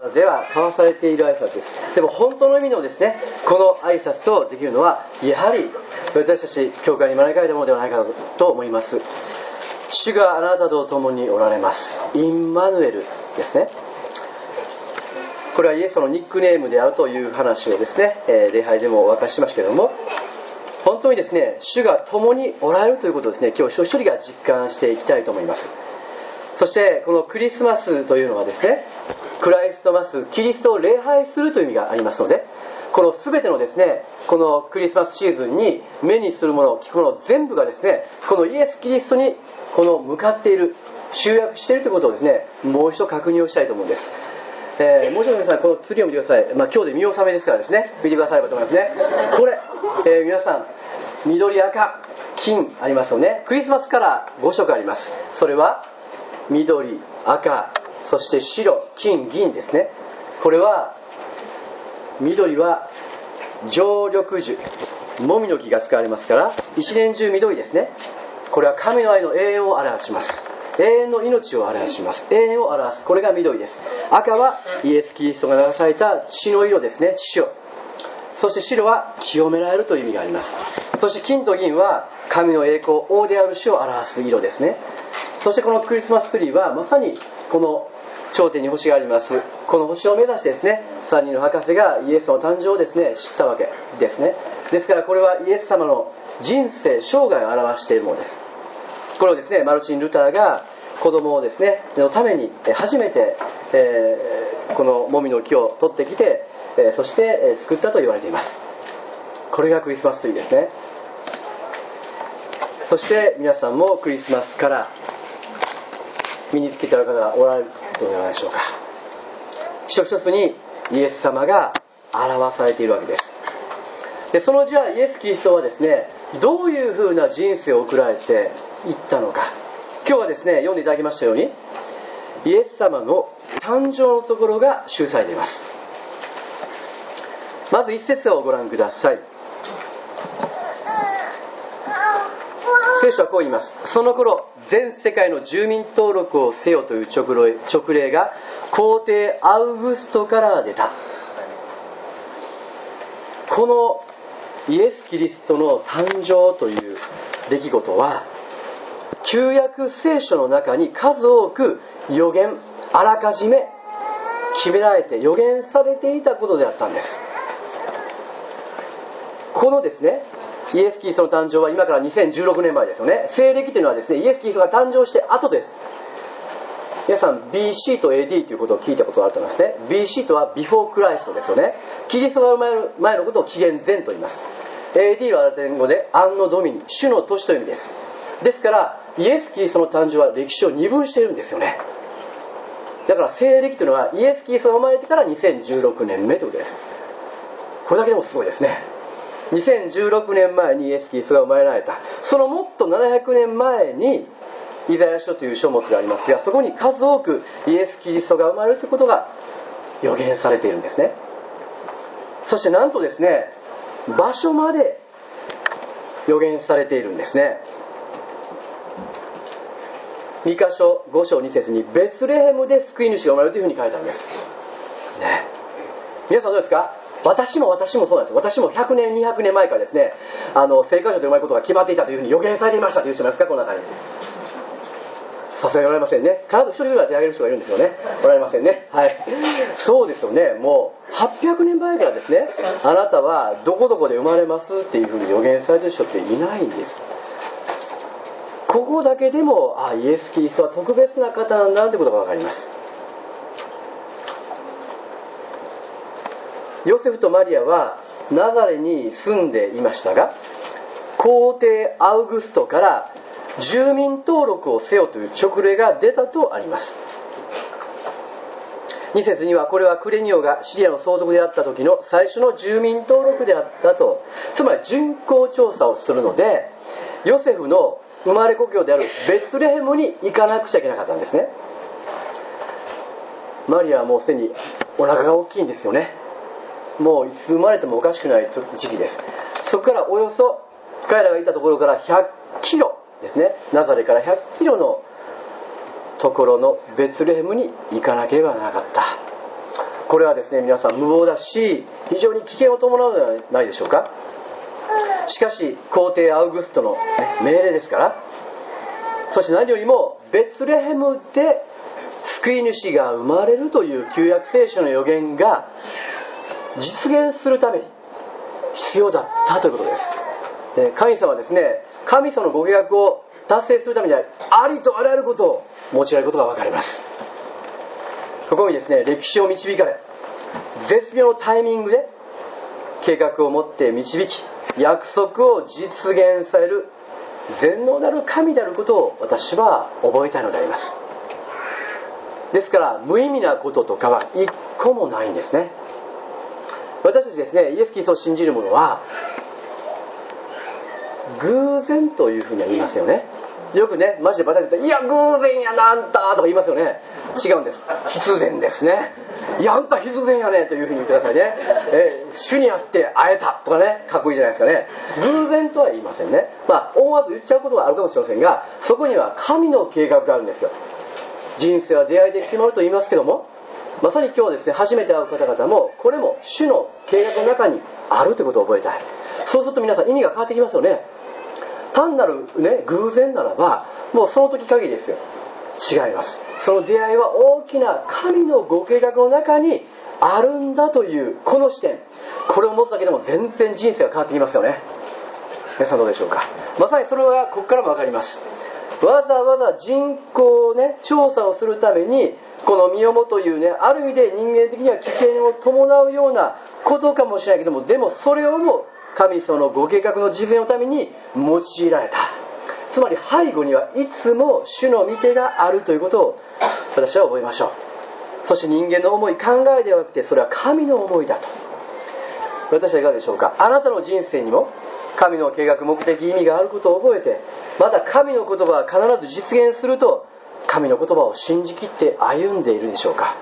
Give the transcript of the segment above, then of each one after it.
では交わされている挨拶です。でも本当の意味のですね、この挨拶をできるのはやはり私たち教会に招かれたものではないかと思います。主があなたと共におられます、インマヌエルですね。これはイエスのニックネームであるという話をですね、礼拝でもお明かししましたけれども、本当にですね、主が共におられるということをですね、今日一人一人が実感していきたいと思います。そしてこのクリスマスというのはですね、クライストマス、キリストを礼拝するという意味がありますので、この全てのですね、このクリスマスシーズンに目にするもの、聞くもの全部がですね、このイエス・キリストにこの向かっている、集約しているということをですね、もう一度確認をしたいと思うんです。もう一度皆さんこのツリーを見てください。今日で見納めですからですね、見てくださればと思いますね。これ、皆さん緑、赤、金ありますよね。クリスマスカラー5色あります。それは緑、赤、そして白、金、銀ですね。これは緑は常緑樹、もみの木が使われますから一年中緑ですね。これは神の愛の永遠を表します。永遠の命を表します。永遠を表す、これが緑です。赤はイエス・キリストが流された血の色ですね、血潮。そして白は清められるという意味があります。そして金と銀は神の栄光、王である主を表す色ですね。そしてこのクリスマスツリーはまさにこの頂点に星があります。この星を目指してですね、3人の博士がイエスの誕生をですね、知ったわけですね。ですからこれはイエス様の人生、生涯を表しているものです。これをですね、マルチン・ルターが子供をですねのために初めて、このもみの木を取ってきて、そして作ったと言われています。これがクリスマスツリーですね。そして皆さんもクリスマスから身につけてある方がおられるのではないでしょうか。一つ一つにイエス様が表されているわけです。でそのじゃあイエス・キリストはですね、どういうふうな人生を送られていったのか、今日はですね読んでいただきましたようにイエス様の誕生のところが記されています。まず一節をご覧ください。聖書はこう言います。その頃全世界の住民登録をせよという勅令が皇帝アウグストから出た。このイエス・キリストの誕生という出来事は旧約聖書の中に数多く予言、あらかじめ決められて予言されていたことであったんです。このですね、イエス・キリストの誕生は今から2016年前ですよね。西暦というのはですね、イエス・キリストが誕生して後です。皆さん BC と AD ということを聞いたことがあると思いますね。 BC とはビフォークライストですよね。キリストが生まれる前のことを紀元前と言います。 AD はラテン語でアンノドミニ、主の年という意味です。ですからイエス・キリストの誕生は歴史を二分しているんですよね。だから西暦というのはイエス・キリストが生まれてから2016年目ということです。これだけでもすごいですね。2016年前にイエス・キリストが生まれられた。そのもっと700年前にイザヤ書という書物がありますが、そこに数多くイエス・キリストが生まれるということが予言されているんですね。そしてなんとですね、場所まで予言されているんですね。2箇所5章2節にベツレヘムで救い主が生まれるというふうに書いてあるんです、ね、皆さんどうですか。私もそうなんです。私も100年200年前からですね、聖歌書ということが決まっていたというふうに予言されていましたという人いますか、この中に。さすがにおられませんね。必ず一人ぐらい手を挙げる人がいるんですよね。おられませんね。はい。そうですよね。もう800年前からですね、あなたはどこどこで生まれますっていうふうに予言されている人っていないんです。ここだけでもイエス・キリストは特別な方なんだということが分かります。ヨセフとマリアはナザレに住んでいましたが、皇帝アウグストから住民登録をせよという勅令が出たとあります。2節にはこれはクレニオがシリアの総督であった時の最初の住民登録であったと、つまり人口調査をするのでヨセフの生まれ故郷であるベツレヘムに行かなくちゃいけなかったんですね。マリアはもうすでにお腹が大きいんですよね。もういつ生まれてもおかしくない時期です。そこからおよそ彼らがいたところから100キロですね、ナザレから100キロのところのベツレヘムに行かなければならなかった。 これはですね、皆さん無謀だし非常に危険を伴うのではないでしょうか。しかし皇帝アウグストの、命令ですから。そして何よりもベツレヘムで救い主が生まれるという旧約聖書の予言が実現するために必要だったということです。神様はですね、神様のご計画を達成するためにはありとあらゆることを用いられることが分かります。ここにですね、歴史を導かれ絶妙のタイミングで計画を持って導き約束を実現される全能なる神であることを私は覚えたいのであります。ですから無意味なこととかは一個もないんですね。私たちですね、イエス・キリストを信じる者は偶然というふうには言いますよね。よくね、マジでバタバタ言って、いや偶然やなあんたとか言いますよね。違うんです。必然ですね。いやあんた必然やねというふうに言ってくださいね。主にあって会えたとかね、かっこいいじゃないですかね。偶然とは言いませんね。思わず言っちゃうことはあるかもしれませんが、そこには神の計画があるんですよ。人生は出会いで決まると言いますけども、まさに今日はですね、初めて会う方々もこれも主の計画の中にあるということを覚えたい。そうすると皆さん意味が変わってきますよね。単なるね、偶然ならばもうその時限りですよ。違います。その出会いは大きな神のご計画の中にあるんだというこの視点、これを持つだけでも全然人生が変わってきますよね。皆さんどうでしょうか。まさにそれはここからも分かります。わざわざ人口をね、調査をするためにこの身重というね、ある意味で人間的には危険を伴うようなことかもしれないけども、でもそれをも神様のご計画の実現のために用いられた。つまり背後にはいつも主の御手があるということを私は覚えましょう。そして人間の思い、考えではなくてそれは神の思いだと。私はいかがでしょうか。あなたの人生にも神の計画、目的、意味があることを覚えて、また神の言葉は必ず実現すると神の言葉を信じきって歩んでいるでしょうか。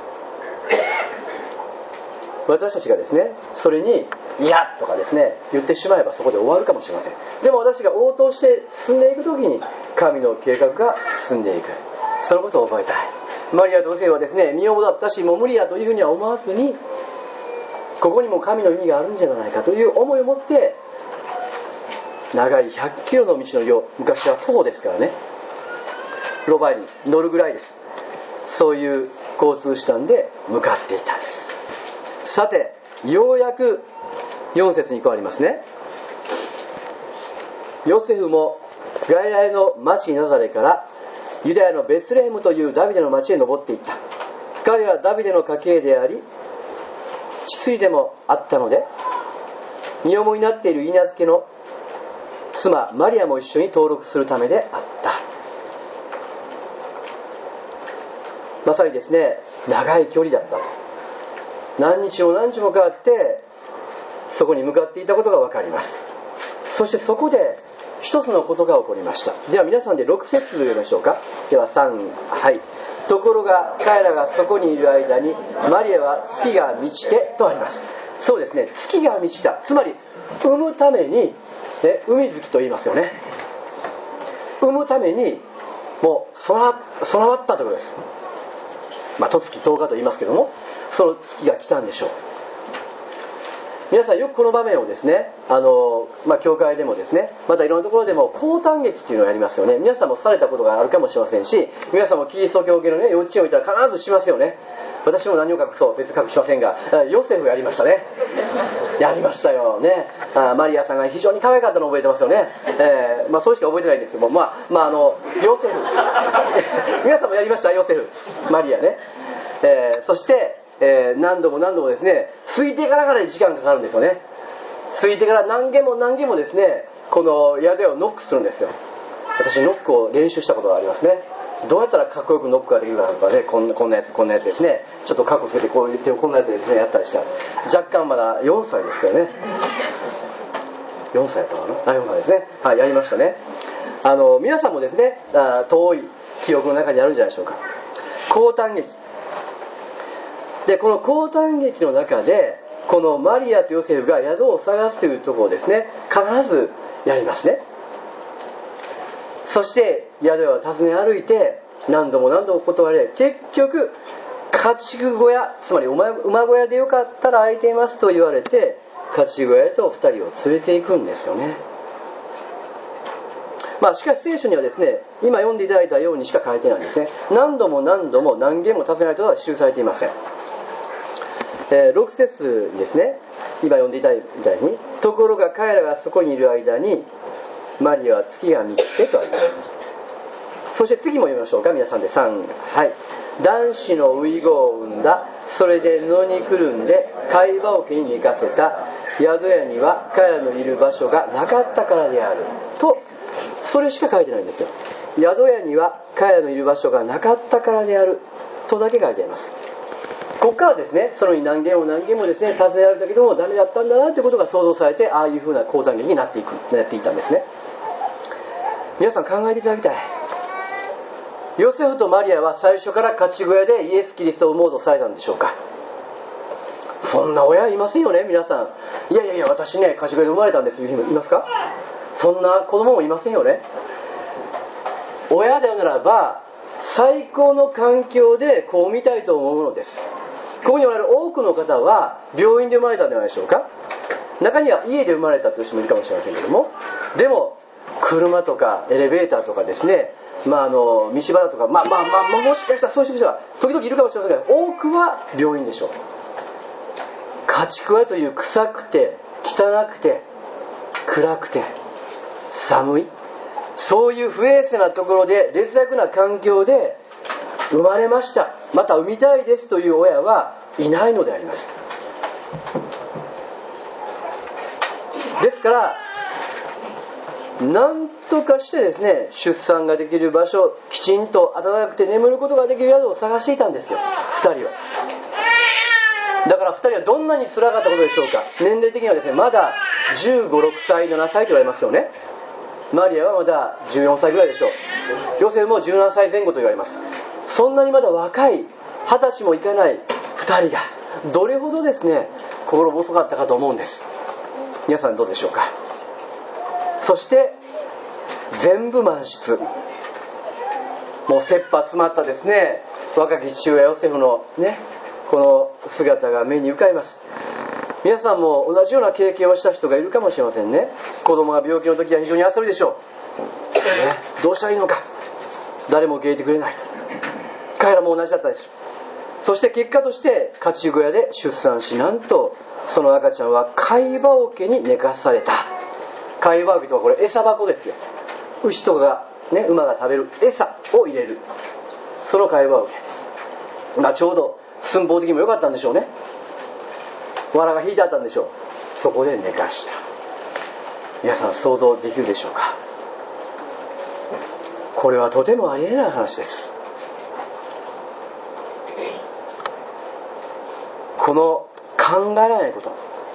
私たちがですね、それにいやとかですね言ってしまえばそこで終わるかもしれません。でも私が応答して進んでいくときに神の計画が進んでいく、そのことを覚えたい。マリアとヨセフはですね、身重だったしもう無理やというふうには思わずに、ここにも神の意味があるんじゃないかという思いを持って長い100キロの道のりを、昔は徒歩ですからね、ロバに乗るぐらいです。そういう交通手段で向かっていたんです。さて、ようやく4節に変わりますね。ヨセフもガリラヤの町ナザレからユダヤのベツレヘムというダビデの町へ登っていった。彼はダビデの家系であり血筋でもあったので、身重になっている許嫁の妻マリアも一緒に登録するためであった。まさにですね、長い距離だったと。何日も何日もかかってそこに向かっていたことが分かります。そしてそこで一つのことが起こりました。では皆さんで6節読みましょうか。では3、はい。ところが彼らがそこにいる間にマリアは月が満ちてとあります。そうですね、月が満ちた、つまり産むために、海月と言いますよね。産むためにもう備わったということです。十月10日と言いますけども、その月が来たんでしょう。皆さんよくこの場面をですね、教会でもですね、またいろんなところでも降誕劇っていうのをやりますよね。皆さんもされたことがあるかもしれませんし、皆さんもキリスト教系のね、幼稚園を行ったら必ずしますよね。私も何を隠そう別に隠しませんが、ヨセフやりましたね。やりましたよね。マリアさんが非常に可愛かったのを覚えてますよね。それしか覚えてないんですけども、ヨセフ皆さんもやりました。ヨセフマリアね。そして何度もですね、ついてから時間かかるんですよね。ついてから何軒もですね、この宿をノックするんですよ。私ノックを練習したことがありますね。どうやったらかっこよくノックができるかとかね、こんなやつですね、ちょっとかっこつけてこういう手をこんなやつですねやったりした。若干まだ4歳ですけどね、4歳やったかな、4歳ですね、はい、やりましたね。皆さんもですね、遠い記憶の中にあるんじゃないでしょうか。降誕劇で、この降誕劇の中でこのマリアとヨセフが宿を探すというところをですね、必ずやりますね。そして宿を訪ね歩いて何度も断れ、結局家畜小屋、つまり馬小屋でよかったら空いていますと言われて、家畜小屋へと2人を連れて行くんですよね。しかし聖書にはですね、今読んでいただいたようにしか書いてないんですね。何度も何度も何件も尋ねないとは記されていません。6節にですね、今読んでいただいたように、ところが彼らがそこにいる間にマリアは月が満ちてとあります。そして次も読みましょうか、皆さんで3、はい。男子の遺語を産んだ、それで布にくるんで貝羽桶に寝かせた、宿屋には彼らのいる場所がなかったからであると、それしか書いてないんですよ。宿屋には彼らのいる場所がなかったからであるとだけ書いてあります。ここからですね、その何件もですね、尋ねられたけども誰だったんだなということが想像されて、ああいうふうな講談劇になっていたんですね。皆さん考えていただきたい。ヨセフとマリアは最初から家畜小屋でイエス・キリストを産もうとされたんでしょうか。そんな親いませんよね、皆さん。いや私ね、家畜小屋で生まれたんですという人いますか。そんな子供もいませんよね。親であるならば最高の環境で子を産みたいと思うのです。ここにおられる多くの方は病院で生まれたんじゃないでしょうか。中には家で生まれたという人もいるかもしれませんけども、でも車とかエレベーターとかですね、道端とか、もしかしたらそういう人は時々いるかもしれませんが、多くは病院でしょう。家畜小屋という臭くて汚くて暗くて寒い、そういう不衛生なところで劣悪な環境で生まれました、また産みたいですという親はいないのであります。ですから何とかしてですね、出産ができる場所、きちんと暖かくて眠ることができる宿を探していたんですよ、2人は。だから2人はどんなに辛かったことでしょうか。年齢的にはですね、まだ15、6歳、7歳と言われますよね。マリアはまだ14歳ぐらいでしょう。ヨセフも17歳前後と言われます。そんなにまだ若い、20歳もいかない2人がどれほどですね、心細かったかと思うんです。皆さんどうでしょうか。そして全部満室、もう切羽詰まったですね、若き父親ヨセフのね、この姿が目に浮かびます。皆さんも同じような経験をした人がいるかもしれませんね。子供が病気の時は非常に焦るでしょう、どうしたらいいのか、誰も受け入れてくれない。彼らも同じだったです。そして結果として家畜小屋で出産し、なんとその赤ちゃんは貝羽桶に寝かされた。貝羽桶とはこれ餌箱ですよ。牛とかが、ね、馬が食べる餌を入れる、その貝羽桶、ちょうど寸法的にも良かったんでしょうね。藁が引いてあったんでしょう。そこで寝かした。皆さん想像できるでしょうか。これはとてもありえない話です。この考えられないこと、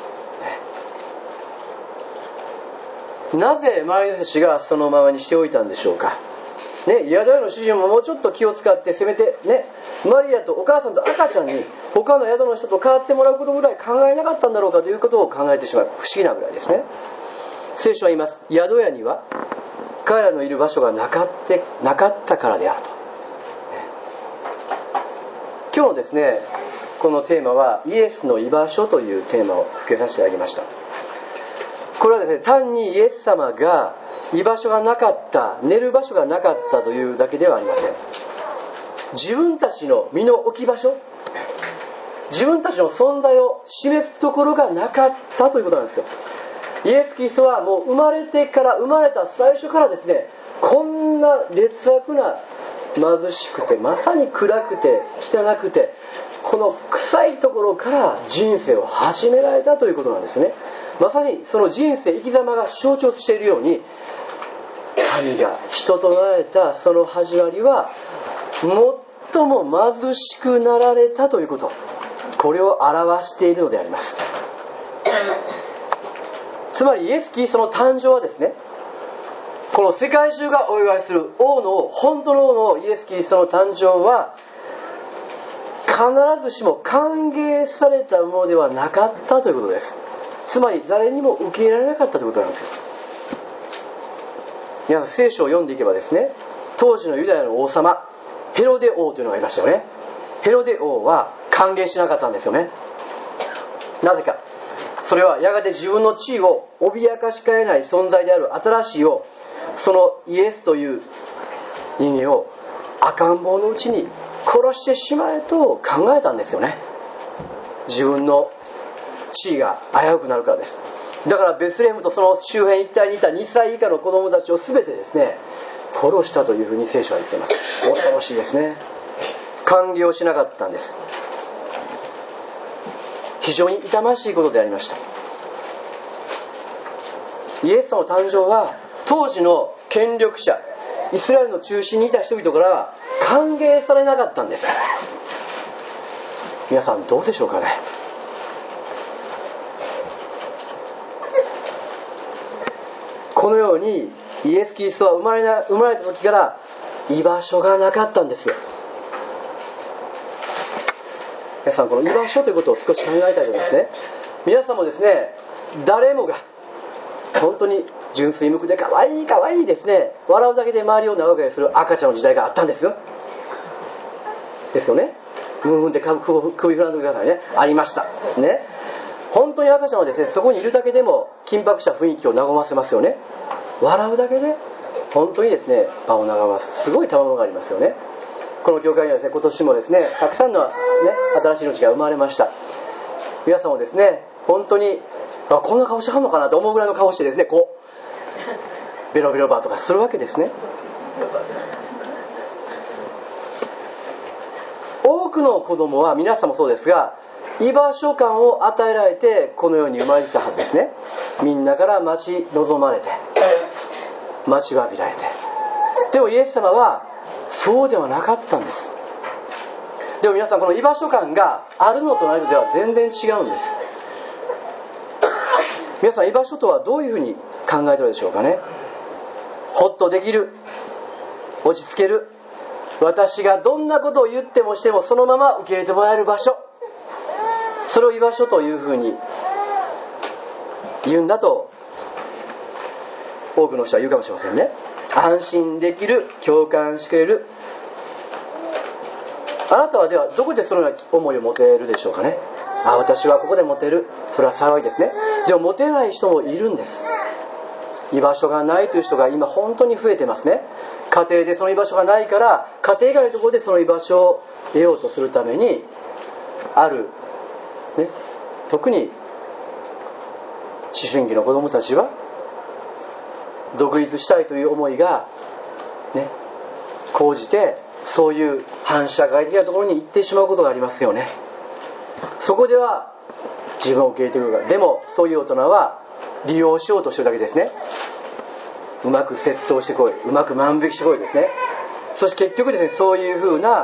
なぜ周りの人たちがそのままにしておいたんでしょうか。宿屋の主人ももうちょっと気を使って、せめてね、マリアとお母さんと赤ちゃんに他の宿の人と変わってもらうことぐらい考えなかったんだろうかということを考えてしまう、不思議なぐらいですね。聖書は言います。宿屋には彼らのいる場所がなかったからであると。今日のですね、このテーマはイエスの居場所というテーマを付けさせていただきました。これはですね、単にイエス様が居場所がなかった、寝る場所がなかったというだけではありません。自分たちの身の置き場所、自分たちの存在を示すところがなかったということなんですよ。イエス・キリストはもう生まれた最初からですね、こんな劣悪な、貧しくてまさに暗くて汚くて、この臭いところから人生を始められたということなんですね。まさにその人生、生き様が象徴しているように、神が人となられたその始まりは最も貧しくなられたということ、これを表しているのであります。つまりイエス・キリストの誕生はですね、この世界中がお祝いする本当の王のイエス・キリストの誕生は必ずしも歓迎されたものではなかったということです。つまり誰にも受け入れられなかったということなんですよ。皆さん聖書を読んでいけばですね、当時のユダヤの王様ヘロデ王というのがいましたよね。 ヘロデ王は歓迎しなかったんですよね。なぜか、それはやがて自分の地位を脅かしかねない存在である新しい王、そのイエスという人間を赤ん坊のうちに殺してしまえと考えたんですよね。自分の地位が危うくなるからです。だからベツレヘムとその周辺一帯にいた2歳以下の子供たちを全てですね、殺したというふうに聖書は言っています。恐ろしいですね。歓迎をしなかったんです。非常に痛ましいことでありました。イエス様の誕生は当時の権力者、イスラエルの中心にいた人々からは歓迎されなかったんです。皆さんどうでしょうかね。このようにイエス・キリストは生まれた時から居場所がなかったんですよ。皆さん、この居場所ということを少し考えたいと思いますね。皆さんもですね、誰もが本当に純粋無垢で可愛い可愛いですね、笑うだけで周りを和やかにする赤ちゃんの時代があったんですよ。ですよね。うんうんって首振らんでくださいね。ありましたね。本当に赤ちゃんはですね、そこにいるだけでも緊迫した雰囲気を和ませますよね。笑うだけで本当にですね、場を和ますすごい賜物がありますよね。この教会にはですね、今年もですね、たくさんの、新しい命が生まれました。皆さんもですね、本当にこんな顔してはんのかなと思うぐらいの顔してですね、こうベロベロバーとかするわけですね。多くの子供は皆さんもそうですが、居場所感を与えられてこの世に生まれてきたはずですね。みんなから待ち望まれて、待ちわびられて。でもイエス様はそうではなかったんです。でも皆さん、この居場所感があるのとないのでは全然違うんです。皆さん、居場所とはどういうふうに考えてるでしょうかね。ほっとできる、落ち着ける、私がどんなことを言ってもしてもそのまま受け入れてもらえる場所、それを居場所というふうに言うんだと多くの人は言うかもしれませんね。安心できる、共感してくれる。あなたはではどこでそのような思いを持てるでしょうかね。私はここで持てる、それは幸いですね。でも持てない人もいるんです。居場所がないという人が今本当に増えてますね。家庭でその居場所がないから、家庭以外のところでその居場所を得ようとするためにある、特に思春期の子供たちは独立したいという思いが高じて、そういう反社会的なところに行ってしまうことがありますよね。そこでは自分を受け入れてくるから。でもそういう大人は利用しようとしてるだけですね。うまく窃盗してこい、うまく万引きしてこいですね。そして結局ですね、そういうふうな青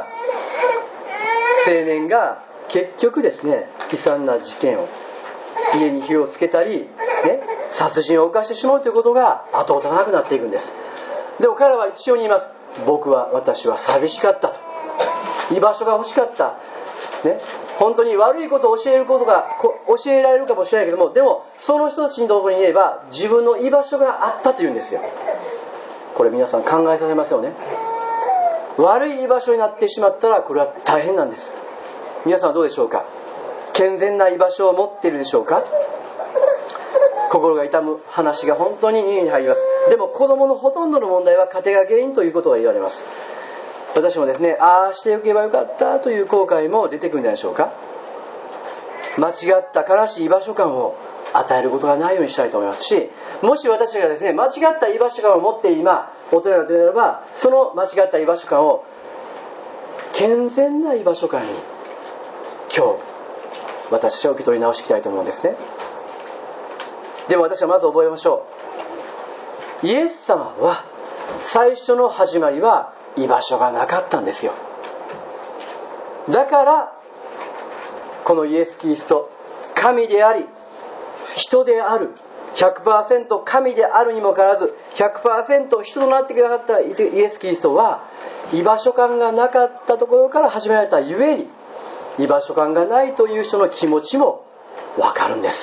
年が結局ですね、悲惨な事件を、家に火をつけたり、殺人を犯してしまうということが後を絶たなくなっていくんです。でも彼らは一緒に言います。私は寂しかったと、居場所が欲しかった、本当に悪いことを教えられるかもしれないけども、でもその人たちのところにいれば自分の居場所があったというんですよ。これ皆さん考えさせますよね。悪い居場所になってしまったらこれは大変なんです。皆さんはどうでしょうか。健全な居場所を持っているでしょうか。心が痛む話が本当に耳に入ります。でも子供のほとんどの問題は家庭が原因ということが言われます。私もですね、ああしておけばよかったという後悔も出てくるんじゃないでしょうか。間違った悲しい居場所感を与えることがないようにしたいと思いますし、もし私がですね、間違った居場所感を持って今大人が出れば、その間違った居場所感を健全な居場所感に今日私たちは受け取り直していきたいと思うんですね。でも私はまず覚えましょう。イエス様は最初の始まりは居場所がなかったんですよ。だからこのイエス・キリスト、神であり人である、 100% 神であるにもかかわらず 100% 人となってくださったイエス・キリストは居場所感がなかったところから始められたゆえに、居場所感がないという人の気持ちも分かるんです。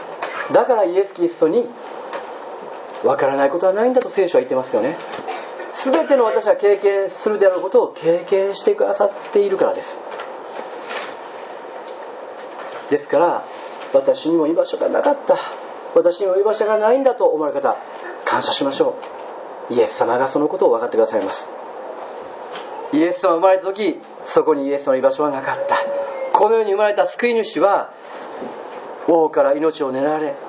だからイエス・キリストに分からないことはないんだと聖書は言ってますよね。 全ての私が経験するであることを経験してくださっているからです。ですから私にも居場所がなかった、私にも居場所がないんだと思われる方、感謝しましょう。イエス様がそのことを分かってくださいます。イエス様が生まれた時、そこにイエス様の居場所はなかった。この世に生まれた救い主は王から命を狙われ、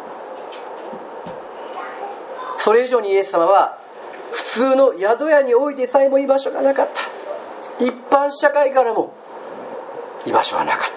それ以上にイエス様は普通の宿屋においてさえも居場所がなかった。一般社会からも居場所はなかった。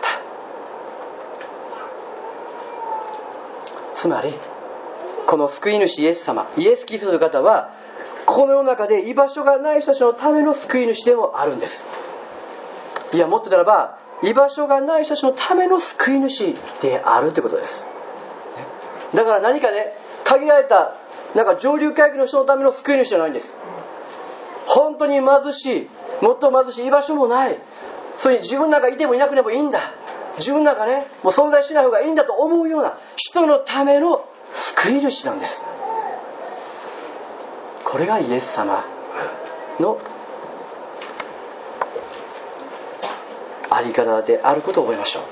つまりこの救い主イエス様、イエス・キリストという方はこの世の中で居場所がない人たちのための救い主でもあるんです。いや、もっとならば居場所がない人たちのための救い主であるということです。だから何かね、限られた上流階級の人のための救い主じゃないんです。本当に貧しい、もっと貧しい、居場所もない、それに自分なんかいてもいなくてもいいんだ、自分なんかねもう存在しない方がいいんだと思うような人のための救い主なんです。これがイエス様のあり方であることを覚えましょ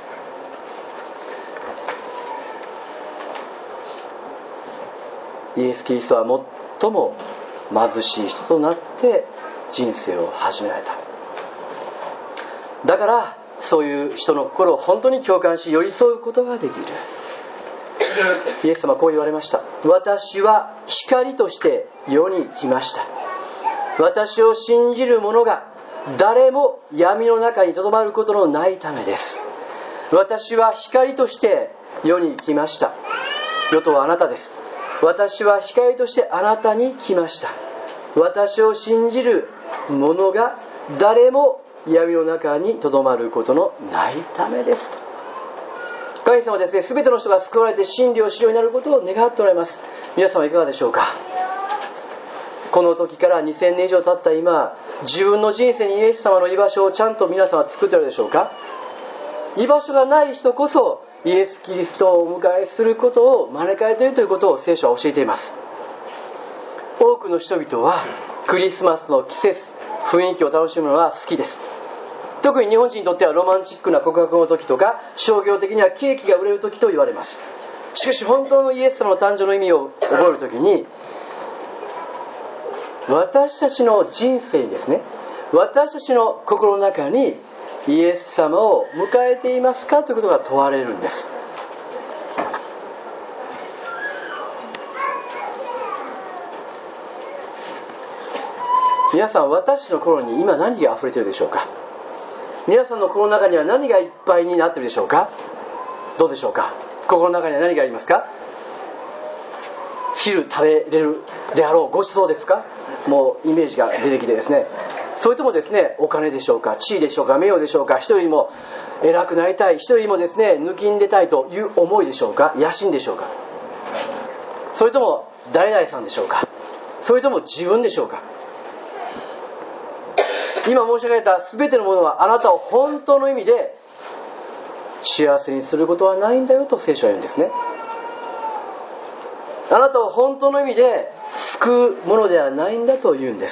う。イエス・キリストは最も貧しい人となって人生を始められた。だからそういう人の心を本当に共感し寄り添うことができる。イエス様はこう言われました。私は光として世に来ました。私を信じる者が誰も闇の中にとどまることのないためです。私は光として世に来ました。世とはあなたです。私は光としてあなたに来ました。私を信じる者が誰も闇の中にとどまることのないためですと。神様はですね、全ての人が救われて真理を知るようになることを願っておられます。皆様いかがでしょうか。この時から2000年以上経った今、自分の人生にイエス様の居場所をちゃんと皆様は作っているでしょうか。居場所がない人こそイエス・キリストをお迎えすることを招かれているということを聖書は教えています。多くの人々はクリスマスの季節、雰囲気を楽しむのは好きです。特に日本人にとってはロマンチックな告白の時とか、商業的にはケーキが売れる時と言われます。しかし本当のイエス様の誕生の意味を覚える時に、私たちの人生にですね、私たちの心の中にイエス様を迎えていますかということが問われるんです。皆さん、私たちの心に今何が溢れているでしょうか。皆さんの心の中には何がいっぱいになっているでしょうか。どうでしょうか。心の中には何がありますか。昼食べれるであろうごちそうですか。もうイメージが出てきてですね、それともですね、お金でしょうか、地位でしょうか、名誉でしょうか、人よりも偉くなりたい、人よりもですね抜きんでたいという思いでしょうか、野心でしょうか、それとも誰々さんでしょうか、それとも自分でしょうか。今申し上げた全てのものはあなたを本当の意味で幸せにすることはないんだよと聖書は言うんですね。あなたを本当の意味で救うものではないんだと言うんです。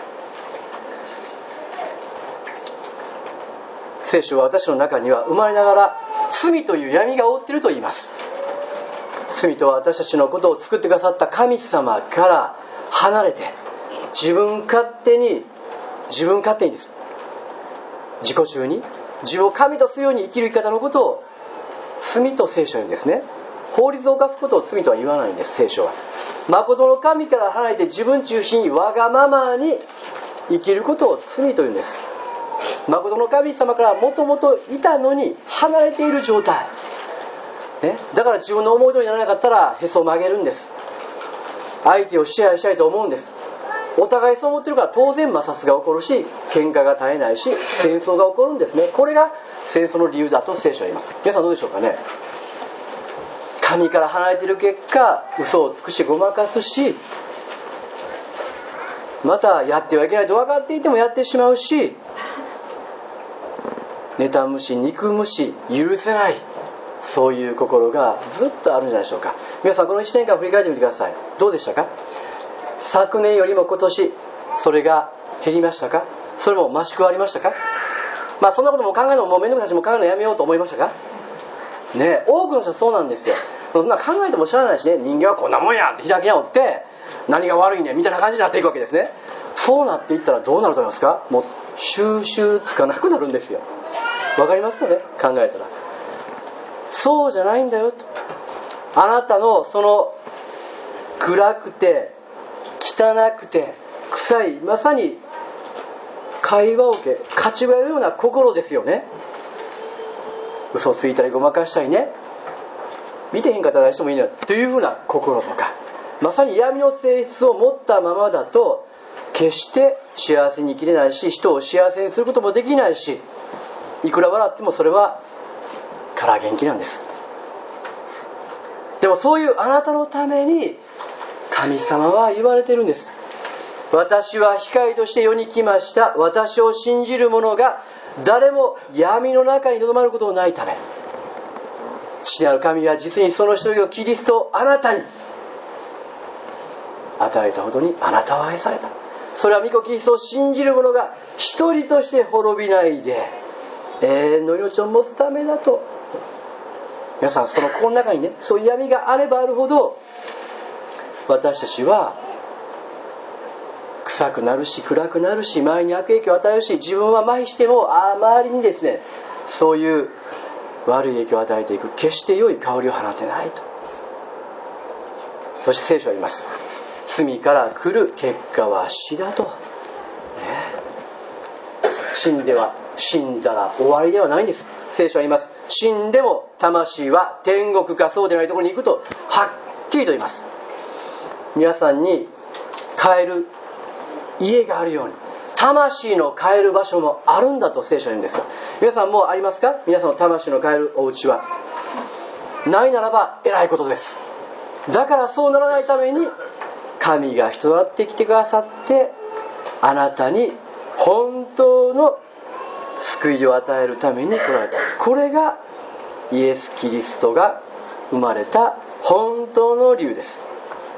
聖書は私の中には生まれながら罪という闇が覆っていると言います。罪とは私たちのことを作ってくださった神様から離れて自分勝手にです、自己中に自分を神とするように生きる生き方のことを罪と聖書は言うんですね。法律を犯すことを罪とは言わないんです。聖書は誠の神から離れて自分中心にわがままに生きることを罪と言うんです。誠の神様からもともといたのに離れている状態、ね、だから自分の思い通りにならなかったらへそを曲げるんです。相手を支配したいと思うんです。お互いそう思ってるから当然摩擦が起こるし、喧嘩が絶えないし、戦争が起こるんですね。これが戦争の理由だと聖書は言います。皆さんどうでしょうかね。神から離れている結果、嘘をつくしごまかすし、またやってはいけないと分かっていてもやってしまうし、妬むし憎むし許せない、そういう心がずっとあるんじゃないでしょうか。皆さんこの1年間振り返ってみてください。どうでしたか。 昨年よりも今年それが減りましたか？それも増し加わりましたか？そんなことも考えるのも面倒くさいし、もう考えるのやめようと思いましたかね。多くの人はそうなんですよ。そんな考えても知らないしね、人間はこんなもんやって開き直って何が悪いねみたいな感じになっていくわけですね。そうなっていったらどうなると思いますか？もう収集つかなくなるんですよ。わかりますよね、考えたら。そうじゃないんだよと。あなたのその暗くて汚くて臭い、まさに会話を受け勝ち割るような心ですよね。嘘ついたりごまかしたりね、見てへんかったらしてもいいんだよというふうな心とか、まさに闇の性質を持ったままだと決して幸せに生きれないし、人を幸せにすることもできないし、いくら笑ってもそれは空元気なんです。でもそういうあなたのために神様は言われているんです。私は光として世に来ました。私を信じる者が誰も闇の中に留まることのないため、父なる神は実にその一人をキリストをあなたに与えたほどにあなたを愛された。それは御子キリストを信じる者が一人として滅びないで永遠の命を持つためだと。皆さん、その心の中にね、そういう闇があればあるほど私たちは臭くなるし暗くなるし、周りに悪影響を与えるし、自分は麻痺しても周りにですね、そういう悪い影響を与えていく、決して良い香りを放てないと。そして聖書は言います。罪から来る結果は死だと、死んだら終わりではないんです。聖書は言います。死んでも魂は天国かそうでないところに行くとはっきりと言います。皆さんに帰る家があるように、魂の帰る場所もあるんだと聖書は言うんですよ。皆さんもありますか？皆さんの魂の帰るお家はないならば偉いことです。だからそうならないために神が人となってきてくださって、あなたに本当の救いを与えるために来られた。これがイエス・キリストが生まれた本当の理由です。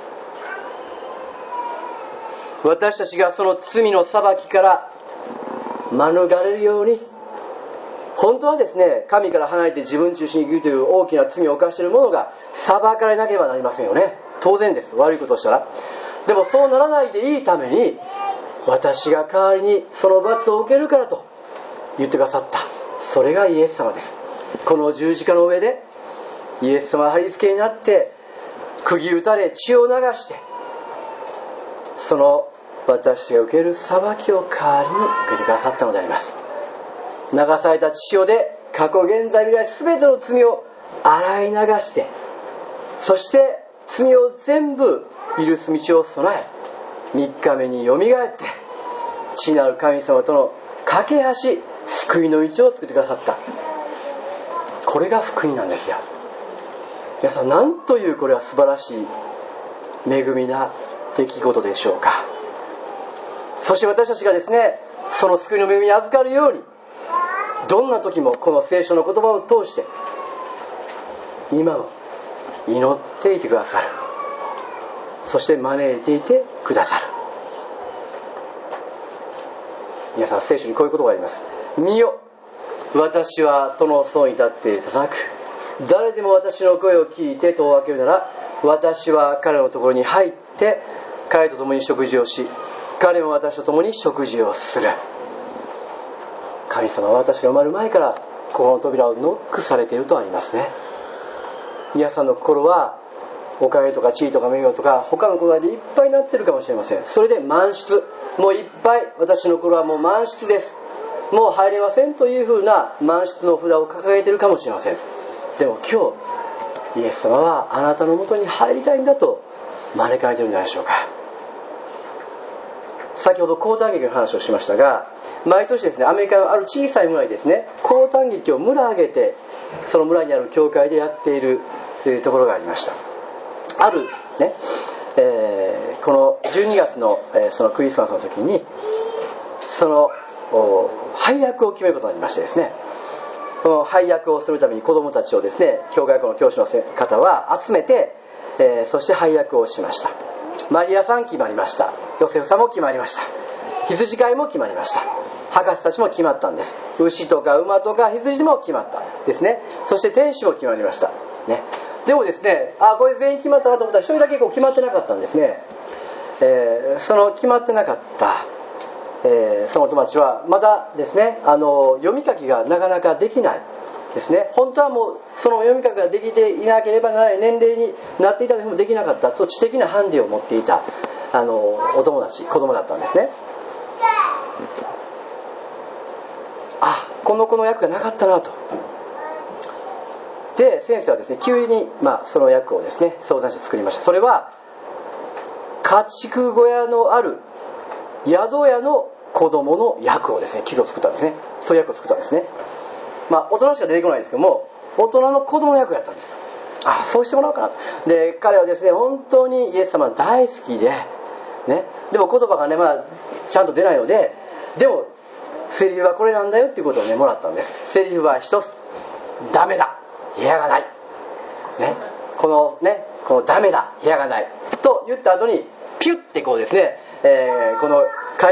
私たちがその罪の裁きから免れるように、本当はですね、神から離れて自分中心に生きるという大きな罪を犯している者が裁かれなければなりませんよね。当然です、悪いことをしたら。でもそうならないでいいために、私が代わりにその罰を受けるからと言ってくださった。それがイエス様です。この十字架の上でイエス様は貼り付けになって釘打たれ血を流して、その私が受ける裁きを代わりに受けてくださったのであります。流された血潮で過去現在未来全ての罪を洗い流して、そして罪を全部許す道を備え、3日目によみがえって父なる神様との架け橋、救いの道を作ってくださった。これが福音なんですよ。皆さん、なんというこれは素晴らしい恵みな出来事でしょうか。そして私たちがですね、その救いの恵みに預かるように、どんな時もこの聖書の言葉を通して今も祈っていてくださる。そして招いていてくださる。皆さん、聖書にこういうことがあります。見よ、私は戸の外に立って叩く。誰でも私の声を聞いて戸を開けるなら、私は彼のところに入って彼と共に食事をし、彼も私と共に食事をする。神様は私が生まれる前から心の扉をノックされているとありますね。皆さんの心はお金とか地位とか名誉とか他のことでいっぱいになっているかもしれません。それで満室、もういっぱい、私の心はもう満室です、もう入れませんというふうな満室の札を掲げているかもしれません。でも今日イエス様はあなたのもとに入りたいんだと招かれているんじゃないでしょうか。先ほど高短劇の話をしましたが、毎年ですね、アメリカのある小さい村にですね、高短劇を村挙げてその村にある教会でやっているところがありました。あるね、この12月の、そのクリスマスの時にその配役を決めることになりましてですね、その配役をするために子どもたちをですね、教会校の教師の方は集めて、そして配役をしました。 マリアさん決まりました。ヨセフさんも決まりました。羊飼いも決まりました。博士たちも決まったんです。牛とか馬とか羊も決まったですね。そして天使も決まりましたね。でもですね、これ全員決まったなと思ったら一人だけ決まってなかったんですね。その決まってなかった、そのお友達はまだですね、読み書きがなかなかできないですね。本当はもうその読み書きができていなければならない年齢になっていたでもできなかったと知的なハンデを持っていたお友達、子供だったんですね。この子の役がなかったなと。で先生はですね、急に、その役をですね相談して作りました。それは家畜小屋のある宿屋の子供の役をですね、急遽作ったんですね。そういう役を作ったんですね。大人しか出てこないですけども、大人の子供の役をやったんです。そうしてもらおうかなと。で彼はですね、本当にイエス様大好きでね、でも言葉がね、ちゃんと出ないので、でもセリフはこれなんだよっていうことをねもらったんです。セリフは一つ、ダメだ、部屋がない、ね、このダメだ、部屋がないと言った後にピュッてこうですね、この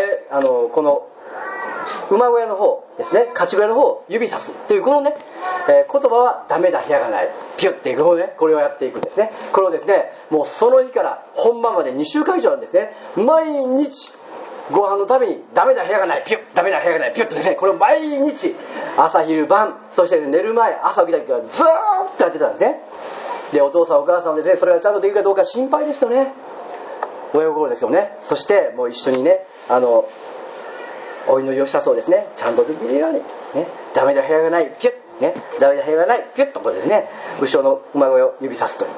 馬小屋の方ですね、家畜小屋の方を指さすというこのね、言葉はダメだ、部屋がない、ピュッてこれをやっていくんですね。これをですね、もうその日から本番まで2週間以上あるんですね。毎日ご飯のたびにダメだ、部屋がない、ピュッ、ダメだ、部屋がない、ピュッとですね、これを毎日朝昼晩、そして寝る前、朝起きた時からずーっとやってたんですね。でお父さんお母さんはですね、それがちゃんとできるかどうか心配ですよね。親心ですよね。そしてもう一緒にね、お祈りをしたそうですね。ちゃんとできるようにね、ダメだ、部屋がない、ピュッね、ダメだ、部屋がない、ピュッとこれですね、後ろの馬小屋を指さすという、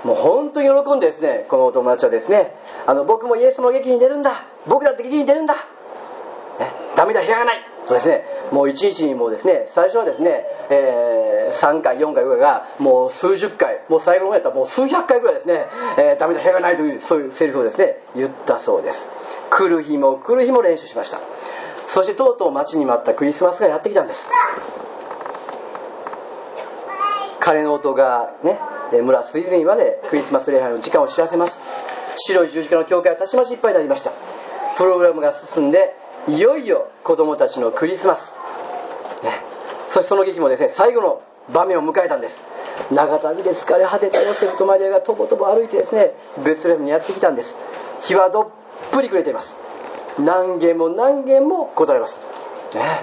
もう本当に喜んでですね、このお友達はですね、僕もイエスの劇に出るんだ、僕だって劇に出るんだ、ね、ダメだ、部屋がないとですね、もう一日にもうですね、最初はですね、3回4回ぐらいがもう数十回、もう最後の方やったらもう数百回ぐらいですね、ダメだ、部屋がないというそういうセリフをですね言ったそうです。来る日も来る日も練習しました。そしてとうとう待ちに待ったクリスマスがやってきたんです。鐘の音がね、村水泉までクリスマス礼拝の時間を知らせます。白い十字架の教会はたちまちいっぱいになりました。プログラムが進んで、いよいよ子供たちのクリスマス、ね、そしてその劇もですね、最後の場面を迎えたんです。長旅で疲れ果てたヨセフとマリアがとぼとぼ歩いてですね、ベツレヘムにやってきたんです。日はどっぷり暮れています。何軒も何軒も答えます、ね、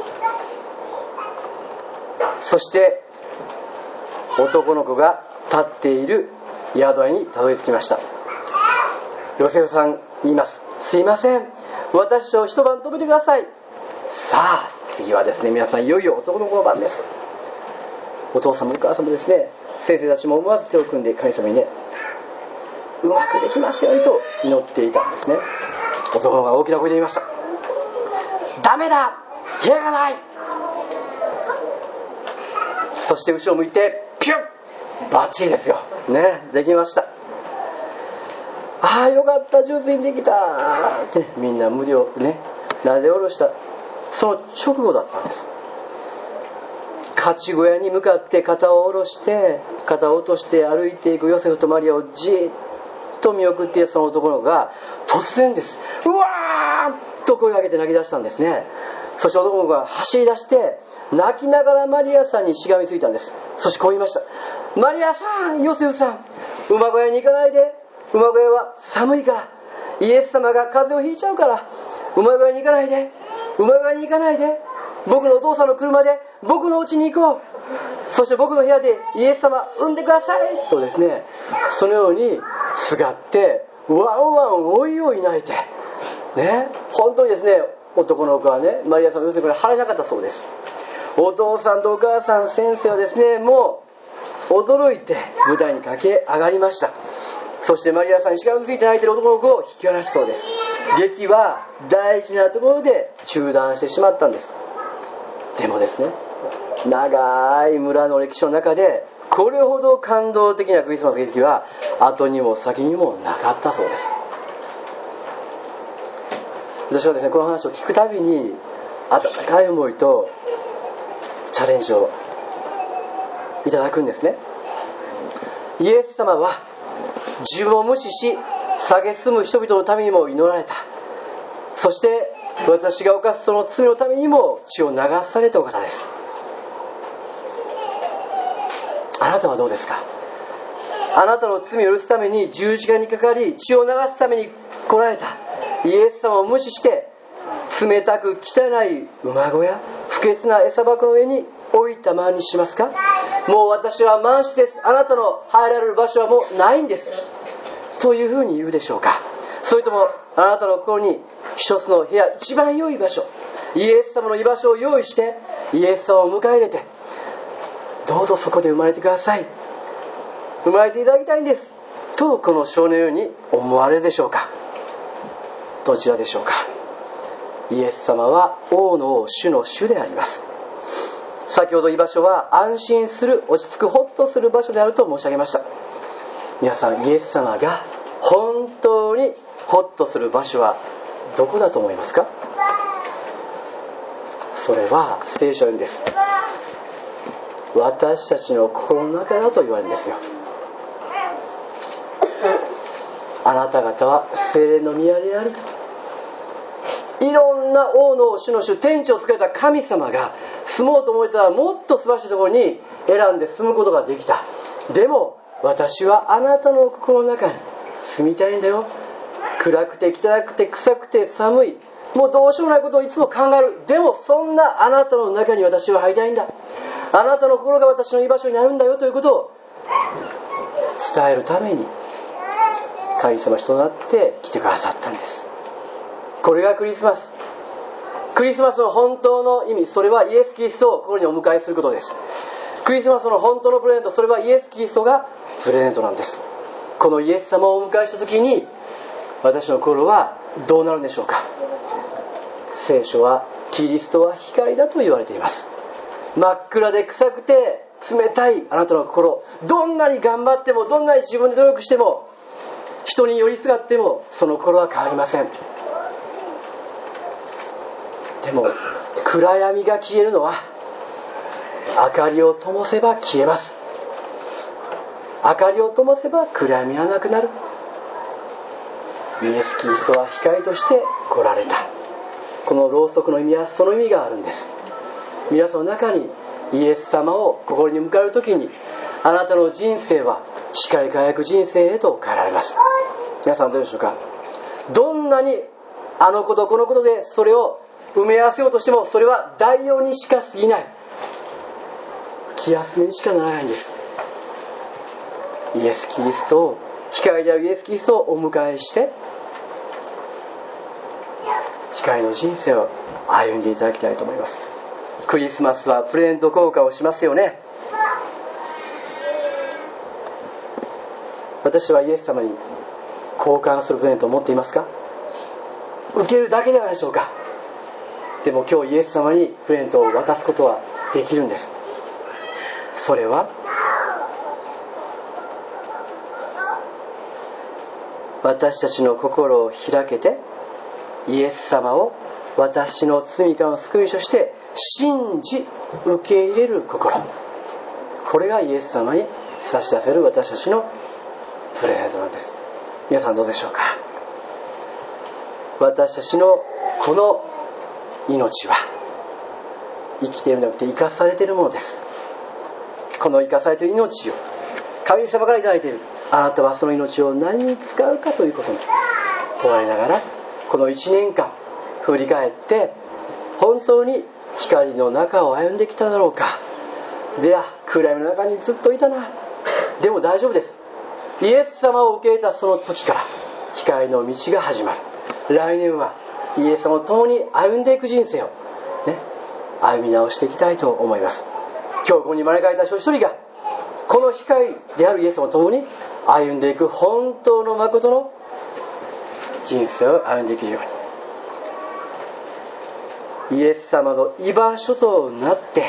そして男の子が立っている宿屋にたどり着きました。ヨセフさん言います。すいません、私を一晩泊めてください。さあ次はですね、皆さんいよいよ男の子の番です。お父さんもお母さんもですね、先生たちも思わず手を組んで神様にね、うまくできますようにと祈っていたんですね。男の子が大きな声で言いました。ダメだ、部屋がない。そして後ろを向いてピュッ、バッチリですよね、できました。よかった、上手にできたってみんな無理をねなで下ろしたその直後だったんです。家畜小屋に向かって肩を下ろして肩を落として歩いていくヨセフとマリアをじーっと見送っているその男の子が突然です、うわーっと声を上げて泣き出したんですね。そして男の子が走り出して泣きながらマリアさんにしがみついたんです。そしてこう言いました。マリアさん、ヨセフさん、馬小屋に行かないで、馬小屋は寒いから、イエス様が風邪をひいちゃうから、馬小屋に行かないで、馬小屋に行かないで、僕のお父さんの車で僕の家に行こう、そして僕の部屋でイエス様産んでくださいとですね、そのようにすがってワンワンおいおい泣いてね、本当にですね、男の子はね、マリアさんのヨセフに晴れなかったそうです。お父さんとお母さん、先生はですね、もう驚いて舞台に駆け上がりました。そしてマリアさんにしがみついて泣いている男の子を引き離すそうです。劇は大事なところで中断してしまったんです。でもですね、長い村の歴史の中でこれほど感動的なクリスマス劇は後にも先にもなかったそうです。私はですね、この話を聞くたびに温かい思いとチャレンジをいただくんですね。イエス様は自分を無視し蔑む人々のためにも祈られた。そして私が犯すその罪のためにも血を流されたお方です。あなたはどうですか？あなたの罪を許すために十字架にかかり血を流すために来られたイエス様を無視して、冷たく汚い馬小屋、不潔な餌箱の上に置いたままにしますか？もう私は満室です、あなたの入られる場所はもうないんですというふうに言うでしょうか？それともあなたの心に一つの部屋、一番良い場所、イエス様の居場所を用意してイエス様を迎え入れて、どうぞそこで生まれてください、生まれていただきたいんですとこの少年のように思われるでしょうか？どちらでしょうか？イエス様は王の王、主の主であります。先ほど居場所は安心する、落ち着く、ホッとする場所であると申し上げました。皆さん、イエス様が本当にホッとする場所はどこだと思いますか？それは聖書にです。私たちの心の中だと言われるんですよ。あなた方は聖霊の宮であり、いろんな王の王、主の主、天地を作られた神様が住もうと思えたらもっと素晴らしいところに選んで住むことができた。でも私はあなたの心の中に住みたいんだよ。暗くて汚くて臭くて寒い、もうどうしようもないことをいつも考える。でもそんなあなたの中に私は入りたいんだ。あなたの心が私の居場所になるんだよということを伝えるために神様人となって来てくださったんです。これがクリスマス。クリスマスの本当の意味、それはイエス・キリストを心にお迎えすることです。クリスマスの本当のプレゼント、それはイエス・キリストがプレゼントなんです。このイエス様をお迎えしたときに私の心はどうなるんでしょうか？聖書はキリストは光だと言われています。真っ暗で臭くて冷たいあなたの心、どんなに頑張っても、どんなに自分で努力しても、人に寄りすがってもその心は変わりません。でも暗闇が消えるのは明かりを灯せば消えます。明かりを灯せば暗闇はなくなる。イエス・キリストは光として来られた。このろうそくの意味はその意味があるんです。皆さんの中にイエス様を心に迎えるときに、あなたの人生は光り輝く人生へと変えられます。皆さんどうでしょうか？どんなにあのことこのことでそれを埋め合わせようとしても、それは代用にしか過ぎない、気休めにしかならないんです。イエス・キリストを、光であるイエス・キリストをお迎えして光の人生を歩んでいただきたいと思います。クリスマスはプレゼント交換をしますよね。私はイエス様に交換するプレゼントを持っていますか？受けるだけではないでしょうか。でも今日イエス様にプレゼントを渡すことはできるんです。それは私たちの心を開けて、イエス様を私の罪からの救い主として信じ受け入れる心、これがイエス様に差し出せる私たちのプレゼントなんです。皆さんどうでしょうか？私たちのこの命は生きているのではなくて生かされているものです。この生かされている命を神様からいただいている。あなたはその命を何に使うかということに問われながら、この1年間振り返って、本当に光の中を歩んできただろうか。では暗闇の中にずっといたな。でも大丈夫です。イエス様を受け入れたその時から光の道が始まる。来年はイエス様と共に歩んでいく人生を、歩み直していきたいと思います。今日ここに招かれた人一人がこの光であるイエス様と共に歩んでいく本当の誠の人生を歩んでいけるように、イエス様の居場所となって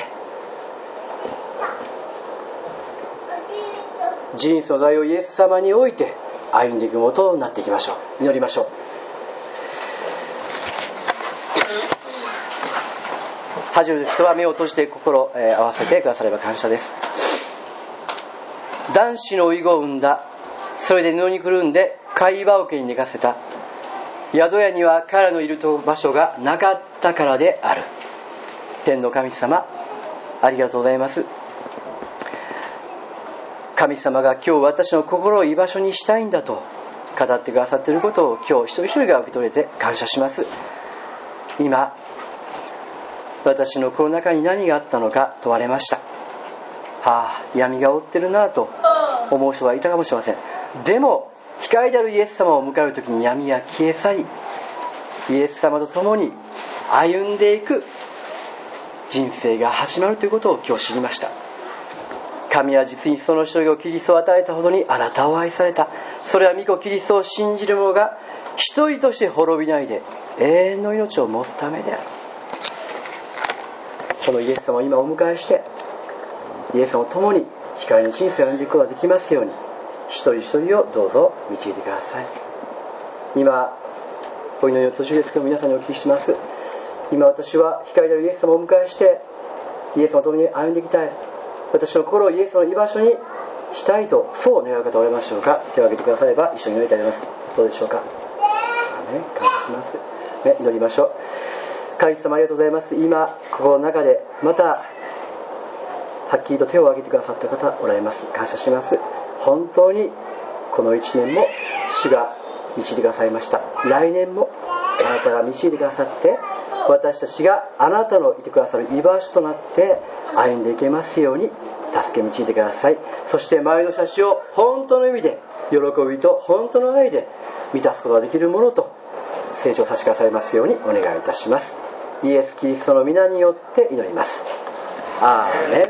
人生の代をイエス様に置いて歩んでいくものとなっていきましょう。祈りましょう。初めての人は目を閉じて心を合わせてくだされば感謝です。男子の遺語を産んだ。それで布にくるんで深い岩桶に寝かせた。宿屋には彼らのいる場所がなかったからである。天の神様、ありがとうございます。神様が今日私の心を居場所にしたいんだと語ってくださっていることを今日一人一人が受け取れて感謝します。今私の心の中に何があったのか問われました。闇が覆ってるなと思う人はいたかもしれません。でも光であるイエス様を迎えるときに闇は消え去り、イエス様と共に歩んでいく人生が始まるということを今日知りました。神は実にその一人をキリストを与えたほどにあなたを愛された。それは御子キリストを信じる者が一人として滅びないで永遠の命を持つためである。このイエス様を今お迎えして、イエス様と共に光の人生を歩んでいくことができますように、一人一人をどうぞ導いてください。今お祈りの途中ですけど、皆さんにお聞きします。今私は光であるイエス様をお迎えして、イエス様と共に歩んでいきたい、私の心をイエス様の居場所にしたいと、そう願う方おられましょうか。手を挙げてくだされば一緒に祈りたいと思います。どうでしょうか。感謝します。祈りましょう。神様、ありがとうございます。今心の中でまたはっきりと手を挙げてくださった方おられます。感謝します。本当にこの1年も主が導いてくださいました。来年もあなたが導いてくださって、私たちがあなたのいてくださる居場所となって歩んでいけますように助け導いてください。そして周りの人たちを本当の意味で喜びと本当の愛で満たすことができるものと成長させてくださいますようにお願いいたします。イエス・キリストの皆によって祈ります。アーメン。